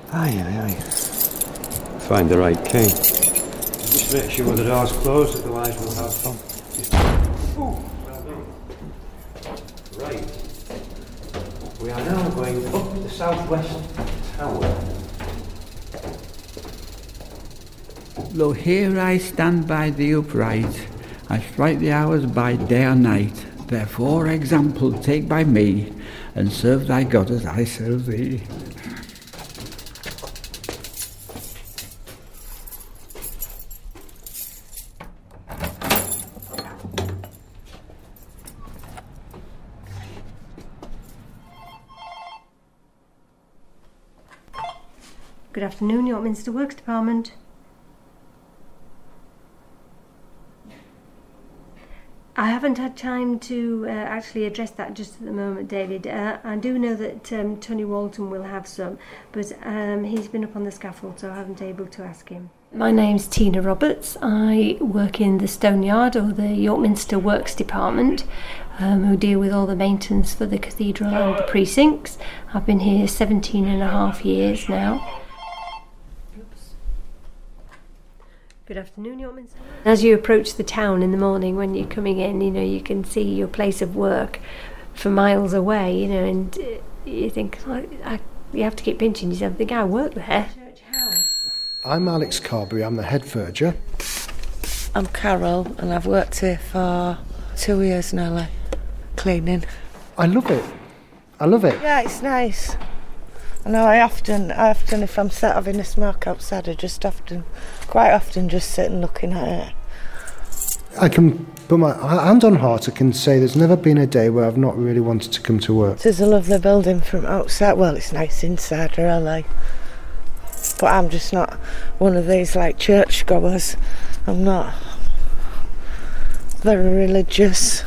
Aye. Find the right key. Just make sure the door's closed, otherwise we'll have fun. Well done. Right. We are now going up the southwest tower. Lo, here I stand by the upright. I strike the hours by day or night. Therefore, example take by me, and serve thy God as I serve thee. Good afternoon, York Minster Works Department. I haven't had time to actually address that just at the moment, David. I do know that Tony Walton will have some, but he's been up on the scaffold, so I haven't been able to ask him. My name's Tina Roberts. I work in the Stone Yard, or the York Minster Works Department, who deal with all the maintenance for the cathedral and the precincts. I've been here 17 and a half years now. Good afternoon, York Minster. As you approach the town in the morning when you're coming in, you can see your place of work for miles away, and you think, you have to keep pinching yourself. I think I work there. Church House. I'm Alex Carberry, I'm the head verger. I'm Carol, and I've worked here for 2 years now, cleaning. I love it. Yeah, it's nice. I know I often, if I'm sat having a smoke outside, quite often just sit and looking at it. I can put my hand on heart, I can say there's never been a day where I've not really wanted to come to work. It is a lovely building from outside. Well, it's nice inside, really. But I'm just not one of these, church goers. I'm not very religious.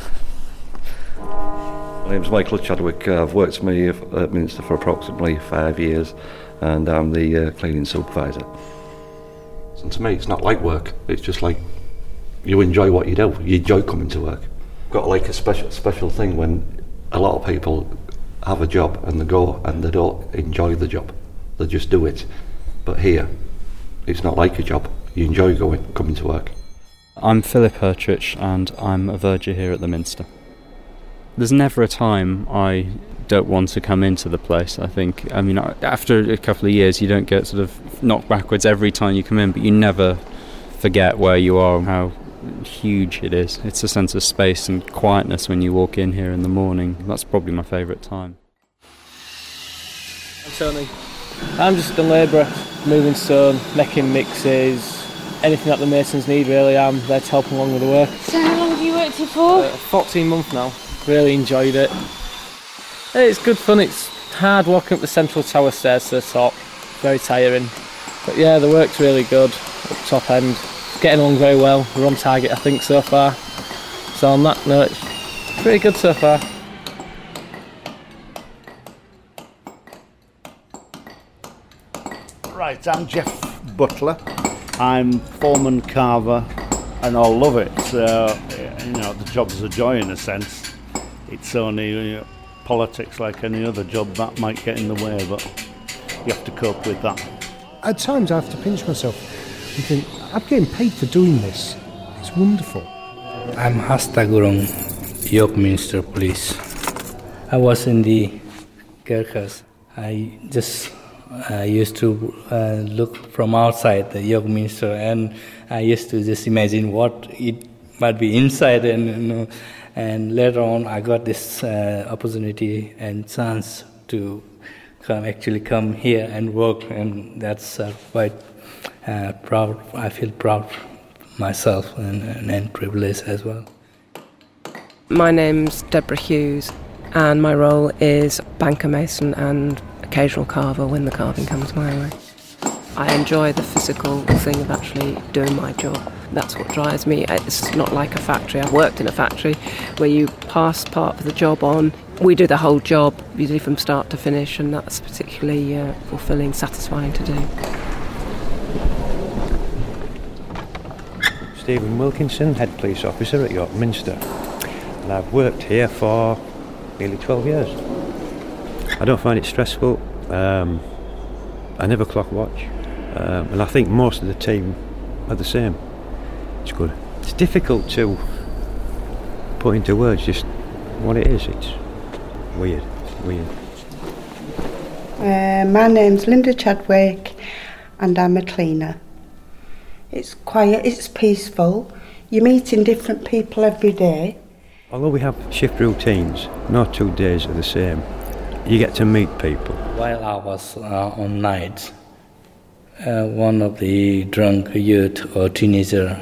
My name's Michael Chadwick. I've worked at Minster for approximately 5 years, and I'm the cleaning supervisor. And to me, it's not like work. It's just like you enjoy what you do. You enjoy coming to work. Got a special thing when a lot of people have a job and they go and they don't enjoy the job. They just do it. But here, it's not like a job. You enjoy coming to work. I'm Philip Hertrich, and I'm a verger here at the Minster. There's never a time I don't want to come into the place, I think. I mean, after a couple of years, you don't get sort of knocked backwards every time you come in, but you never forget where you are and how huge it is. It's a sense of space and quietness when you walk in here in the morning. That's probably my favourite time. I'm Tony. I'm just a labourer, moving stone, making mixes, anything that the masons need really. I'm there to help them along with the work. So how long have you worked here for? 14 months now. Really enjoyed it. It's good fun. It's hard walking up the central tower stairs to the top. Very tiring. But yeah, the work's really good up top end. Getting along very well. We're on target, I think, so far. So on that note, it's pretty good so far. Right, I'm Jeff Butler. I'm foreman carver, and I love it. The job's a joy in a sense. It's only politics, like any other job, that might get in the way, but you have to cope with that. At times I have to pinch myself and think, I'm getting paid for doing this. It's wonderful. I'm Hasta Gurung, York Minster Police. I was in the Gurkhas. I just used to look from outside the York Minster, and I used to just imagine what it might be inside, and later on I got this opportunity and chance to come here and work, and that's quite proud. I feel proud myself and privileged as well. My name's Deborah Hughes, and my role is banker mason and occasional carver when the carving comes my way. I enjoy the physical thing of actually doing my job. That's what drives me. It's not like a factory. I've worked in a factory where you pass part of the job on. We do the whole job, usually from start to finish, and that's particularly fulfilling, satisfying to do. Stephen Wilkinson, Head Police Officer at York Minster. And I've worked here for nearly 12 years. I don't find it stressful. I never clock watch, and I think most of the team are the same. It's good. It's difficult to put into words just what it is. It's weird. My name's Linda Chadwick and I'm a cleaner. It's quiet, it's peaceful. You're meeting different people every day. Although we have shift routines, no 2 days are the same. You get to meet people. While I was on night, one of the drunk youth or teenager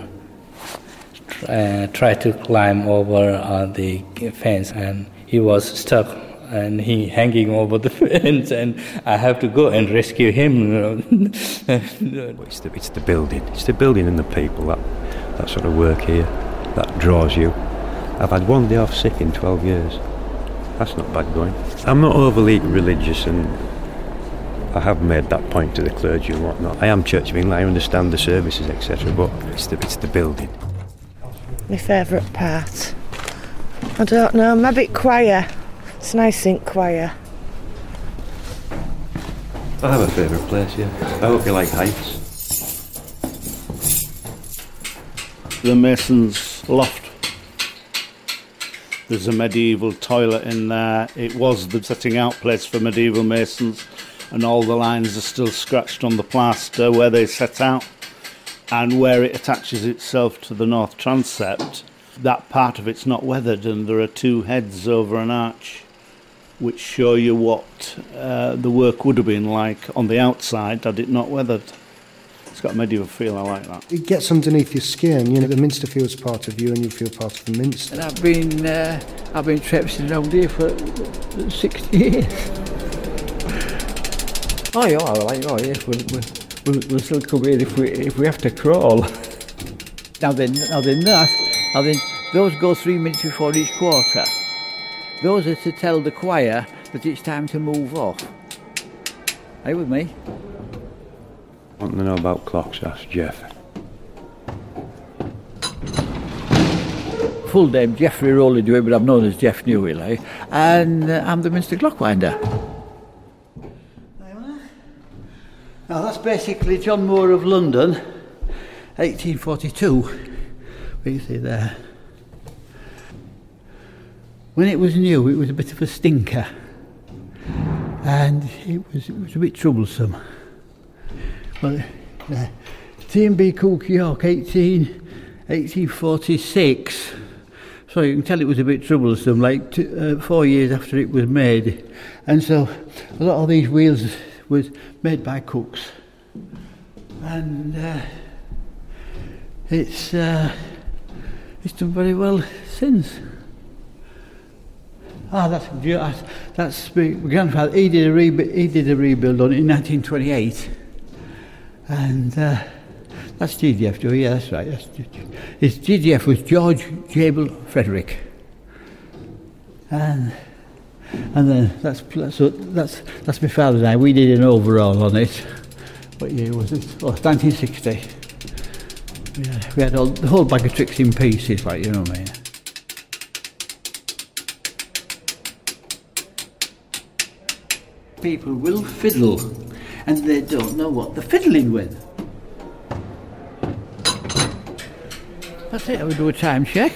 tried to climb over the fence, and he was stuck and he hanging over the fence, and I have to go and rescue him. It's the building. It's the building and the people that sort of work here that draws you. I've had 1 day off sick in 12 years. That's not bad going. I'm not overly religious, and I have made that point to the clergy and whatnot. I am Church of England, I understand the services, etc., but it's the building. My favourite part? I don't know, maybe choir. It's nice in choir. I have a favourite place, yeah. I hope you like heights. The mason's loft. There's a medieval toilet in there. It was the setting out place for medieval masons, and all the lines are still scratched on the plaster where they set out. And where it attaches itself to the north transept, that part of it's not weathered, and there are two heads over an arch which show you what the work would have been like on the outside had it not weathered. It's got a medieval feel, I like that. It gets underneath your skin, you know, the Minster feels part of you and you feel part of the Minster. And I've been traipsing around here for 60 years. Oh yeah, we'll still come here if we have to crawl. Now then, those go 3 minutes before each quarter. Those are to tell the choir that it's time to move off. Are you with me? Want to know about clocks? Ask Jeff. Full name Geoffrey Rowley Dewey, but I'm known as Jeff Newey, and I'm the Minster Clockwinder. Now that's basically John Moore of London, 1842. What do you see there? When it was new, it was a bit of a stinker, and it was a bit troublesome. But T&B Cook York, 1846. So you can tell it was a bit troublesome, like 4 years after it was made, and so a lot of these wheels was made by cooks, and it's done very well since. That's my grandfather. He did a rebuild on it in 1928, and that's GDF. Yeah, that's right. His GDF was George Jabel Frederick, and then that's my father and I. We did an overhaul on it. What year was it? Oh, 1960. We had the whole bag of tricks in pieces, like, you know what I mean. People will fiddle, and they don't know what they're fiddling with. That's it. I will do a time check.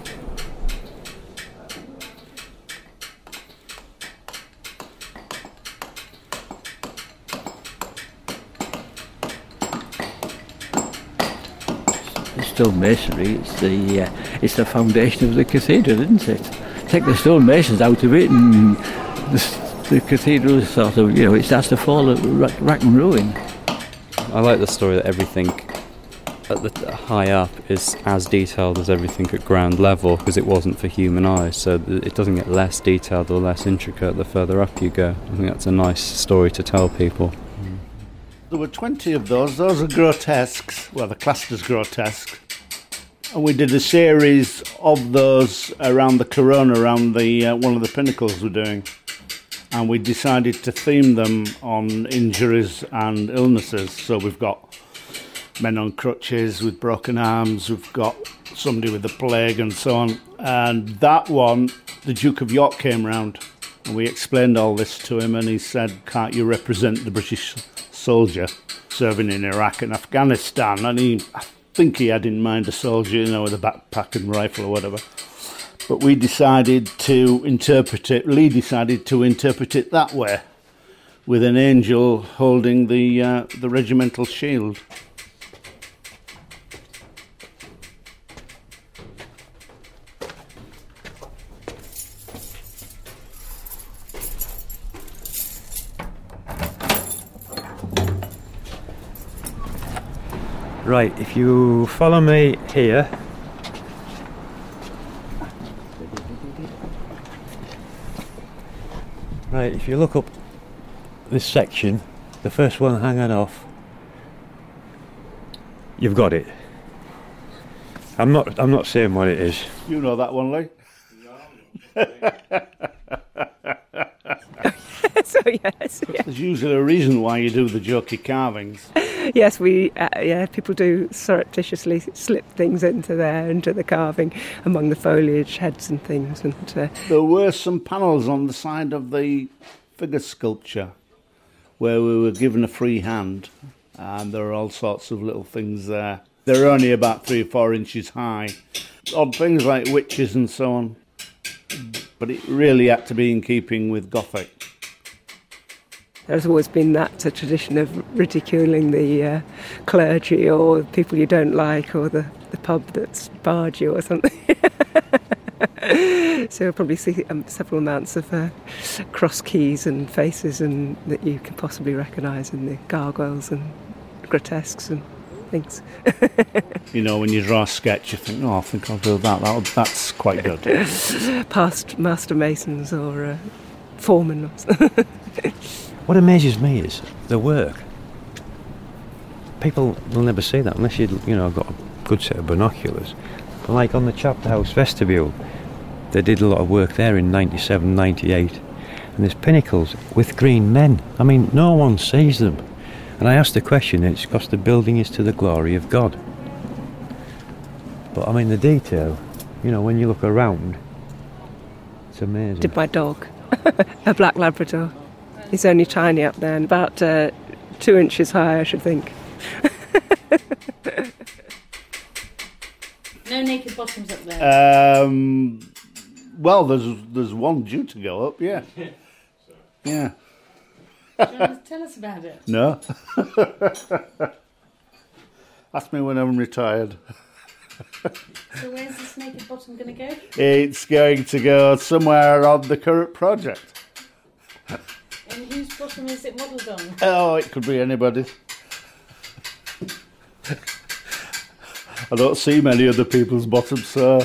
Stonemasonry, it's the foundation of the cathedral, isn't it? Take the stonemasons out of it, and the cathedral sort of, you know, it starts to fall, rack and ruin. I like the story that everything at the high up is as detailed as everything at ground level, because it wasn't for human eyes, so it doesn't get less detailed or less intricate the further up you go. I think that's a nice story to tell people. There were 20 of those. Those are grotesques. Well, they're classed as grotesque. And we did a series of those around the corona, around the one of the pinnacles we're doing. And we decided to theme them on injuries and illnesses. So we've got men on crutches with broken arms, we've got somebody with the plague and so on. And that one, the Duke of York came round, and we explained all this to him, and he said, "Can't you represent the British soldier serving in Iraq and Afghanistan, and I think he had in mind a soldier, with a backpack and rifle or whatever. But Lee decided to interpret it that way, with an angel holding the regimental shield. Right, if you follow me here, right, if you look up this section, the first one hanging off, you've got it. I'm not saying what it is. You know that one, Lee? So yes, yeah. There's usually a reason why you do the jokey carvings. Yes, people do surreptitiously slip things into the carving among the foliage, heads and things. And there were some panels on the side of the figure sculpture where we were given a free hand, and there are all sorts of little things there. They're only about 3 or 4 inches high. Odd things like witches and so on. But it really had to be in keeping with Gothic. There's always been that tradition of ridiculing the clergy or people you don't like, or the pub that's barred you or something. So you'll probably see several amounts of cross keys and faces and that you can possibly recognise in the gargoyles and grotesques and things. When you draw a sketch, you think, I think I'll do that. That's quite good. Past master masons or foremen. What amazes me is the work. People will never see that unless you've got a good set of binoculars. But like on the Chapter House vestibule, they did a lot of work there in 97, 98. And there's pinnacles with green men. I mean, no one sees them. And I asked the question, and it's because the building is to the glory of God. But I mean, the detail, when you look around, it's amazing. Did my dog, a black Labrador. He's only tiny up there, and about 2 inches high, I should think. No naked bottoms up there? Well, there's one due to go up, yeah. Yeah. Do you want to tell us about it? No. Ask me when I'm retired. So where's this naked bottom going to go? It's going to go somewhere on the current project. And whose bottom is it modelled on? Oh, it could be anybody's. I don't see many other people's bottoms, so...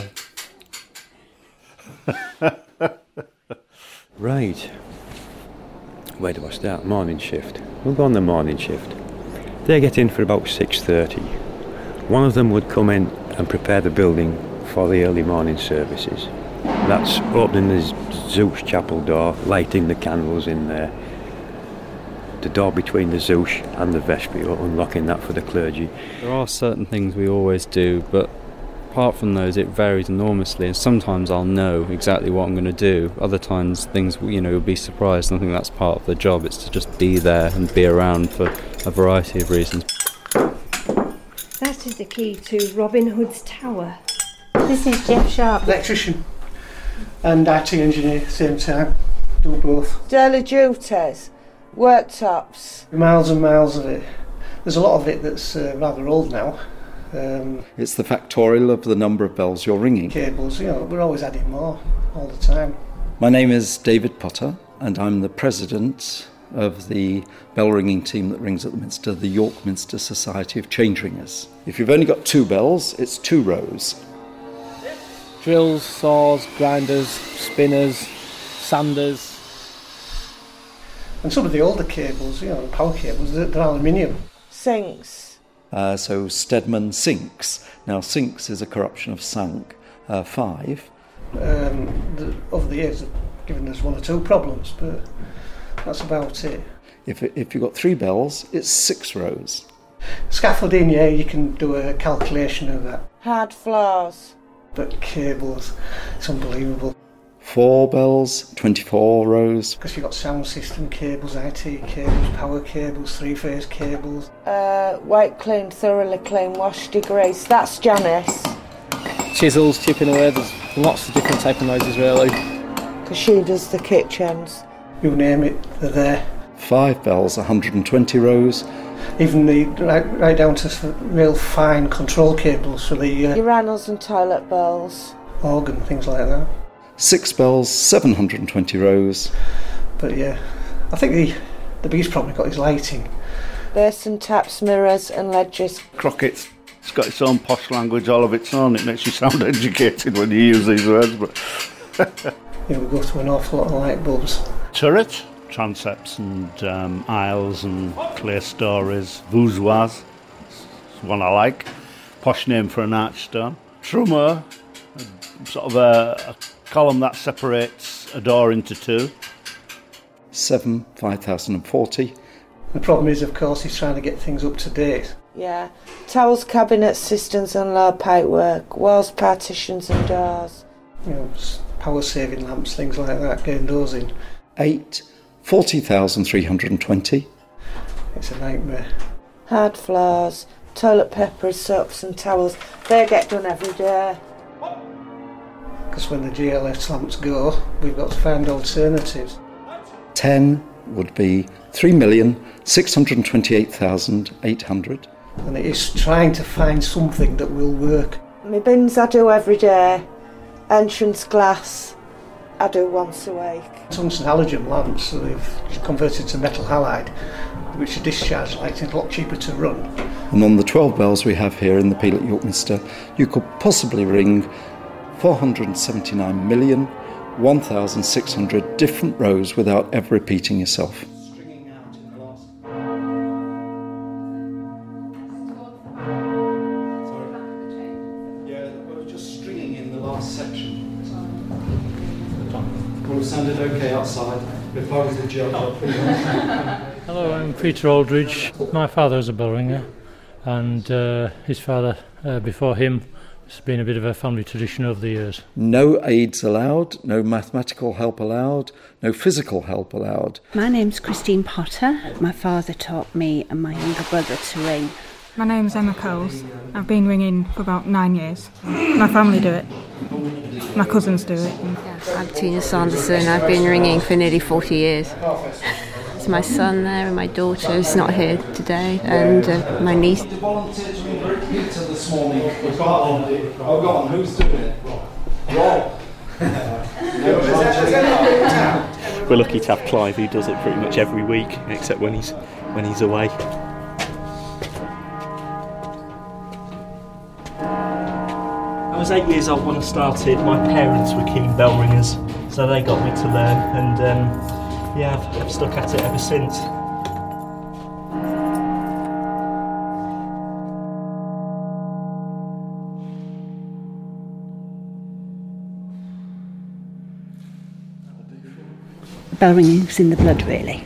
Right. Where do I start? Morning shift. We'll go on the morning shift. They get in for about 6:30. One of them would come in and prepare the building for the early morning services. That's opening the Zeus chapel door, lighting the candles in there, the door between the Zeus and the vestibule, unlocking that for the clergy. There are certain things we always do, but apart from those it varies enormously, and sometimes I'll know exactly what I'm going to do. Other times things, you'll be surprised, and I think that's part of the job. It's to just be there and be around for a variety of reasons. That is the key to Robin Hood's Tower. This is Jeff Sharp. Electrician and IT engineer, same time. Do both. Daily duties, worktops. Miles and miles of it. There's a lot of it that's rather old now. It's the factorial of the number of bells you're ringing. Cables, we're always adding more all the time. My name is David Potter, and I'm the president of the bell ringing team that rings at the Minster, the York Minster Society of Change Ringers. If you've only got 2 bells, it's 2 rows. Drills, saws, grinders, spinners, sanders. And some of the older cables, the power cables, they're aluminium. Sinks. So Stedman sinks. Now sinks is a corruption of sunk. 5. Over the years, they've given us 1 or 2 problems, but that's about it. If you've got 3 bells, it's 6 rows. Scaffolding, you can do a calculation of that. Hard floors. But cables, it's unbelievable. 4 bells, 24 rows. Because you've got sound system cables, IT cables, power cables, three-phase cables. White clean, thoroughly clean, washed, degreased. That's Janice. Chisels, chipping away, there's lots of different type of noises really. Because she does the kitchens. You name it, they're there. 5 bells, 120 rows. Even right down to real fine control cables for the urinals and toilet bowls, organ, things like that. 6 bells, 720 rows. But yeah, I think the biggest problem we've got is lighting. Basin taps, mirrors and ledges. Crockett's it's got its own posh language all of its own. It makes you sound educated when you use these words. But we go through an awful lot of light bulbs. Turret. Transepts and aisles and clear stories. Voussoirs, one I like. Posh name for an archstone. Trummer, sort of a column that separates a door into 2. 7, 5040. The problem is, of course, he's trying to get things up to date. Yeah. Towels, cabinets, cisterns and low pipe work. Walls, partitions and doors. You know, power saving lamps, things like that, getting those in. 8, 40,320. It's a nightmare. Hard floors, toilet paper, soaps and towels. They get done every day. Because when the GLS lamps go, we've got to find alternatives. 10 would be 3,628,800. And it is trying to find something that will work. My bins I do every day. Entrance glass I do once a week. Tungsten halogen lamps, so they've converted to metal halide, which are discharge lighting, a lot cheaper to run. And on the 12 bells we have here in the Peel at York you could possibly ring 479,001,600 different rows without ever repeating yourself. Sounded okay outside. We're part of the job. Hello, I'm Peter Aldridge. My father was a bell ringer, and his father before him. It's been a bit of a family tradition over the years. No aids allowed, no mathematical help allowed, no physical help allowed. My name's Christine Potter. My father taught me and my younger brother to ring. My name's Emma Coles. I've been ringing for about 9 years. My family do it. My cousins do it. I'm Tina Sanderson. I've been ringing for nearly 40 years. It's my son there and my daughter who's not here today, and my niece. The volunteers were very pizza this morning. We've got on. Who's doing it? Rob. We're lucky to have Clive, who does it pretty much every week, except when he's away. I was 8 years old when I started. My parents were keen bell ringers, so they got me to learn, and I've stuck at it ever since. Bell ringing's in the blood, really.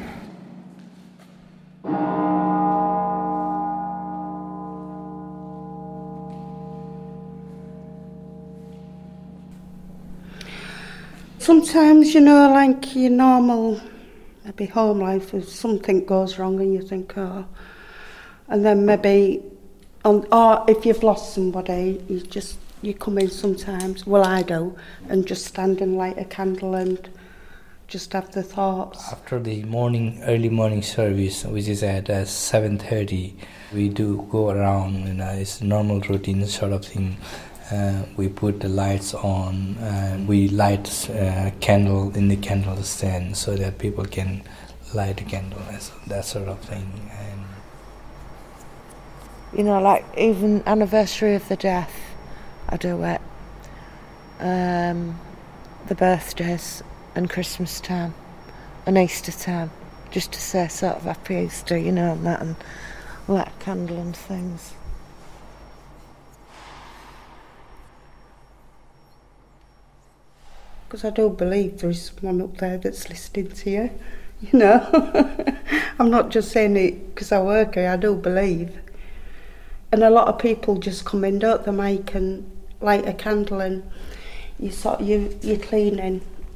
Sometimes, you know, like your normal, maybe home life, if something goes wrong and you think, oh, and then maybe, or if you've lost somebody, you come in sometimes, well I do, and just stand and light a candle and just have the thoughts. After the early morning service, which is at 7:30, we do go around, it's a normal routine sort of thing. We put the lights on, and we light a candle in the candle stand so that people can light a candle, that sort of thing. And you know, like even anniversary of the death, I do it. The birthdays and Christmas time and Easter time, just to say sort of Happy Easter, you know, and that, and light a candle and things. Because I do believe there is someone up there that's listening to you, you know. I'm not just saying it because I work here, I do believe. And a lot of people just come in, don't they, Mike, and light a candle, and you're cleaning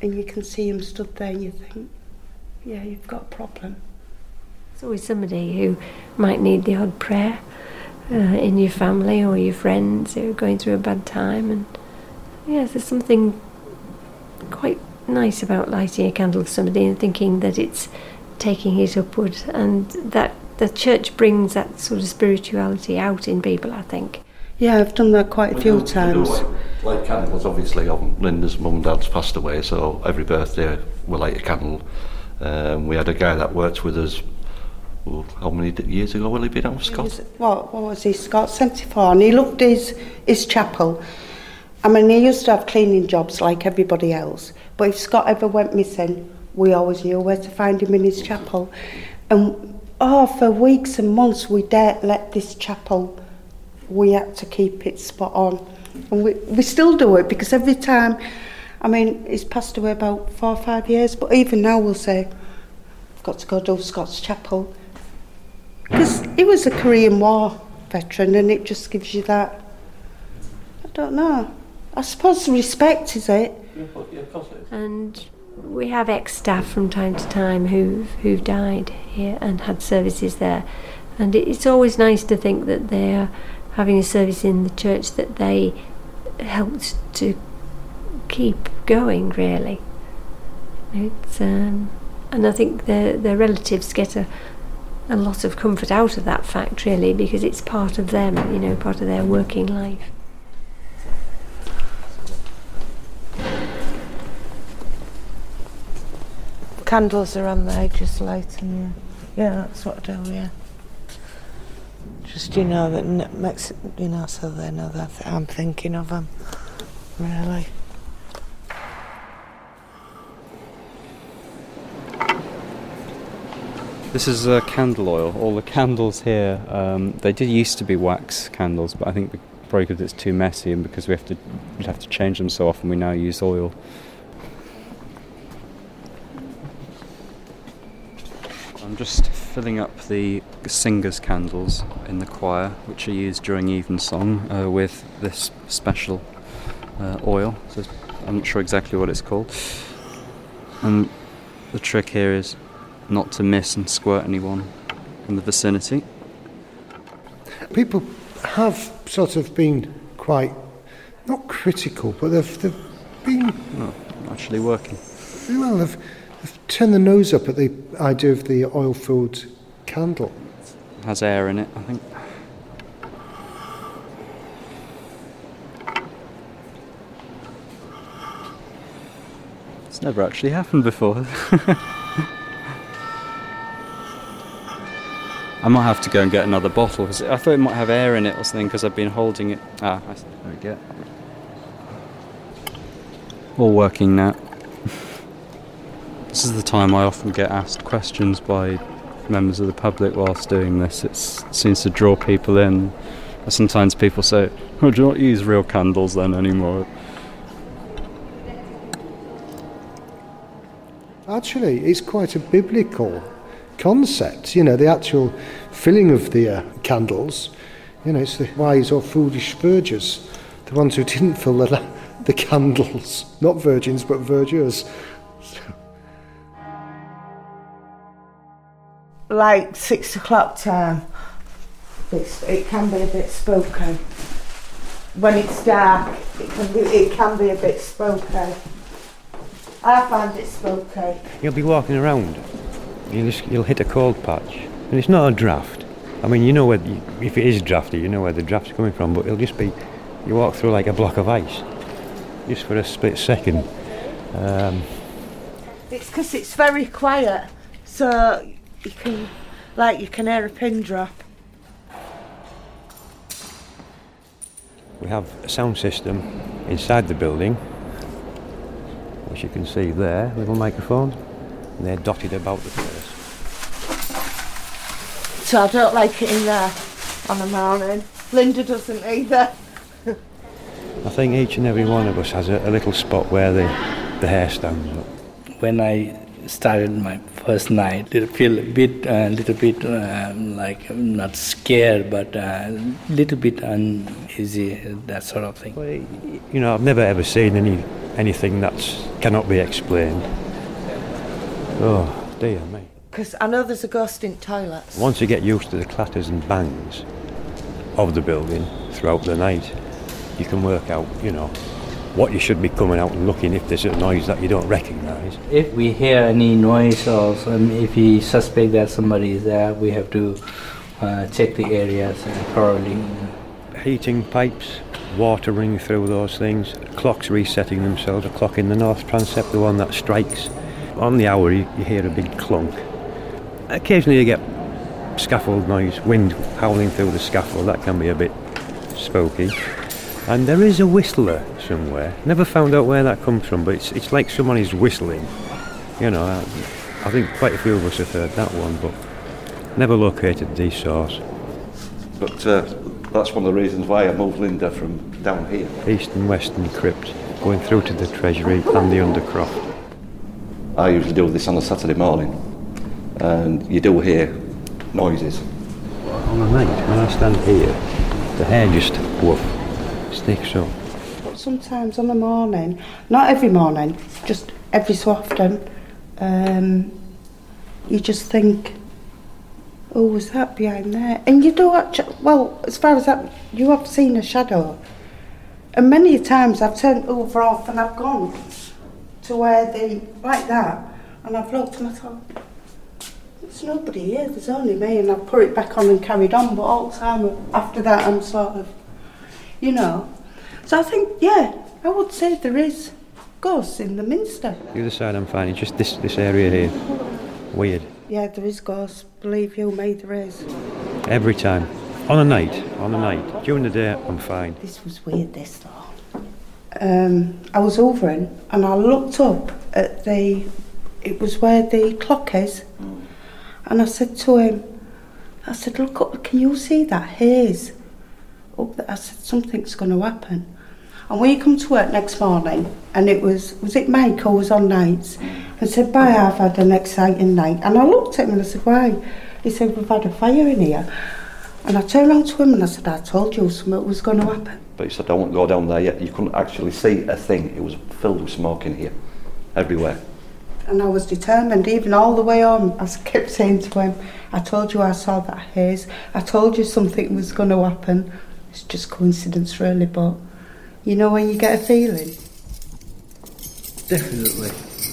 and you can see him stood there and you think, yeah, you've got a problem. There's always somebody who might need the odd prayer in your family or your friends who are going through a bad time, and yes, there's something quite nice about lighting a candle for somebody and thinking that it's taking it upward, and that the church brings that sort of spirituality out in people, I think. Yeah, I've done that quite a few times. Light candles, obviously, Linda's mum and dad's passed away, so every birthday we light a candle. We had a guy that worked with us, how many years ago will he be now, Scott? What was he, Scott? 74, and he loved his chapel. I mean, he used to have cleaning jobs like everybody else, but if Scott ever went missing, we always knew where to find him in his chapel. And for weeks and months we daren't let this chapel, we had to keep it spot on. And we still do it, because every time, I mean, he's passed away about 4 or 5 years, but even now we'll say, I've got to go to Scott's chapel. Because he was a Korean War veteran, and it just gives you that, I don't know, I suppose respect, is it? Yeah, of course it is. And we have ex-staff from time to time who've died here and had services there, and it's always nice to think that they're having a service in the church that they helped to keep going, really. It's and I think their relatives get a lot of comfort out of that fact, really, because it's part of them, you know, part of their working life. Candles are on there, just lighting, yeah, that's what I do, yeah. Just, that so they know that I'm thinking of them, really. This is candle oil. All the candles here, they did used to be wax candles, but I think probably because it's too messy and because we'd have to change them so often, we now use oil. I'm just filling up the singers' candles in the choir, which are used during evensong, with this special oil. So I'm not sure exactly what it's called. And the trick here is not to miss and squirt anyone in the vicinity. People have sort of been quite, not critical, but they've been... Oh, actually working. Well, they've turned the nose up at the idea of the oil-filled candle. It has air in it, I think. It's never actually happened before. I might have to go and get another bottle, because I thought it might have air in it or something, because I've been holding it. There we go. All working now. This is the time I often get asked questions by members of the public whilst doing this. It seems to draw people in. Sometimes people say, "Oh, do you not use real candles then anymore?" Actually, it's quite a biblical concept, the actual filling of the candles. It's the wise or foolish virgins, the ones who didn't fill the candles, not virgins but vergers. Like 6 o'clock time, it can be a bit spooky. When it's dark, it can be a bit spooky. I find it spooky. You'll be walking around, you'll hit a cold patch, and it's not a draft. I mean, if it is drafty, you know where the draft's coming from, but it'll just be, you walk through like a block of ice, just for a split second. It's because it's very quiet, so you can hear a pin drop. We have a sound system inside the building, which you can see there, little microphones, and they're dotted about the place. So I don't like it in there on a morning. Linda doesn't either. I think each and every one of us has a little spot where the hair stands up. When I started my first night. Feel a little bit like not scared, but a little bit uneasy, that sort of thing. Well, you know, I've never ever seen anything that cannot be explained. Oh, dear me. Because I know there's a ghost in toilets. Once you get used to the clatters and bangs of the building throughout the night, you can work out, you know, what you should be coming out and looking if there's a noise that you don't recognise. If we hear any noise or if we suspect that somebody is there, we have to check the areas thoroughly. Heating pipes, water running through those things, clocks resetting themselves, a clock in the north transept, the one that strikes. On the hour you hear a big clunk. Occasionally you get scaffold noise, wind howling through the scaffold, that can be a bit spooky. And there is a whistler somewhere. Never found out where that comes from, but it's like someone is whistling. You know, I think quite a few of us have heard that one, but never located the source. But that's one of the reasons why I moved Linda from down here. East and western crypt, going through to the Treasury and the Undercroft. I usually do this on a Saturday morning, and you do hear noises. On the night, when I stand here, the hair just woof. Sticks up. But sometimes on the morning, not every morning, just every so often, you just think, oh, was that behind there? And you do actually, well, as far as that, you have seen a shadow. And many times I've turned over off and I've gone to where like that, and I've looked and I thought, there's nobody here, there's only me, and I've put it back on and carried on, but all the time after that I'm sort of, you know. So I think, yeah, I would say there is ghosts in the Minster. The other side I'm finding, just this area here, weird. Yeah, there is ghosts, believe you me, there is. Every time. On a night. During the day, I'm fine. This was weird, this though. I was hovering and I looked up at it was where the clock is, and I said to him, I said, look up, can you see that haze? Up there? I said, something's going to happen. And when you come to work next morning, and it was it Mike who was on nights, and said, bye, I've had an exciting night. And I looked at him and I said, why? He said, we've had a fire in here. And I turned around to him and I said, I told you something was going to happen. But he said, I won't go down there yet. You couldn't actually see a thing. It was filled with smoke in here, everywhere. And I was determined, even all the way home, I kept saying to him, I told you I saw that haze. I told you something was going to happen. It's just coincidence, really, but you know when you get a feeling? Definitely.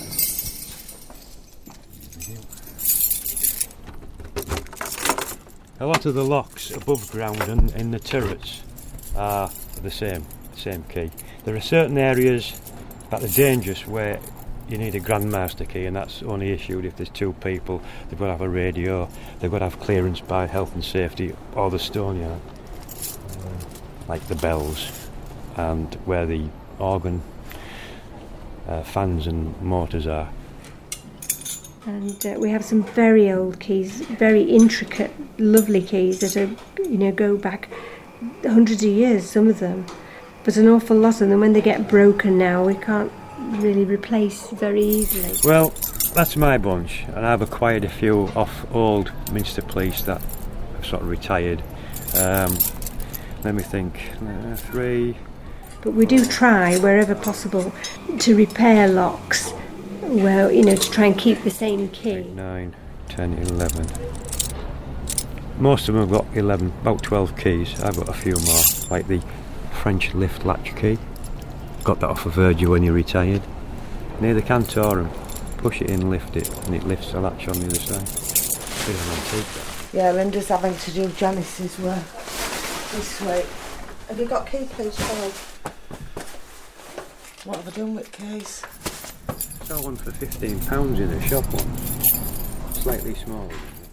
A lot of the locks above ground and in the turrets are the same key. There are certain areas that are dangerous where you need a grandmaster key, and that's only issued if there's two people. They've got to have a radio, they've got to have clearance by health and safety or the stone yard, like the bells, and where the organ fans and motors are. And we have some very old keys, very intricate, lovely keys that are, go back hundreds of years, some of them. But an awful lot of them, when they get broken now, we can't really replace very easily. Well, that's my bunch, and I've acquired a few off old Minster police that have sort of retired. Let me think, 3. But we do try, wherever possible, to repair locks. Well, to try and keep the same key. 8, 9, 10, 11. Most of them have got 11, about 12 keys. I've got a few more, like the French lift latch key. Got that off of Virgil when you retired. Near the Cantorum, push it in, lift it, and it lifts the latch on the other side. Bit of an antique, that. Yeah, Linda's having to do Janice's work this week. Have you got key, please, Charlie? What have I done with keys? Saw one for £15 in a shop once. Slightly smaller.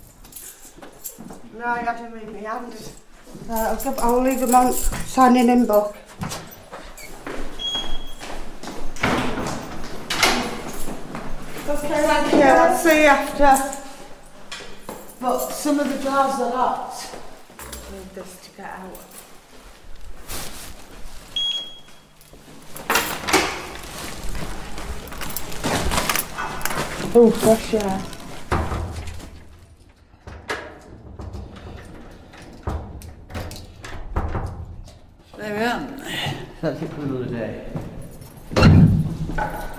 No, I had him in my hand. I'll leave him on signing in book. Okay, thank you. I'll see you after. But some of the doors are locked. I need this to get out. Oh, fresh air. There we are. That's it for another day.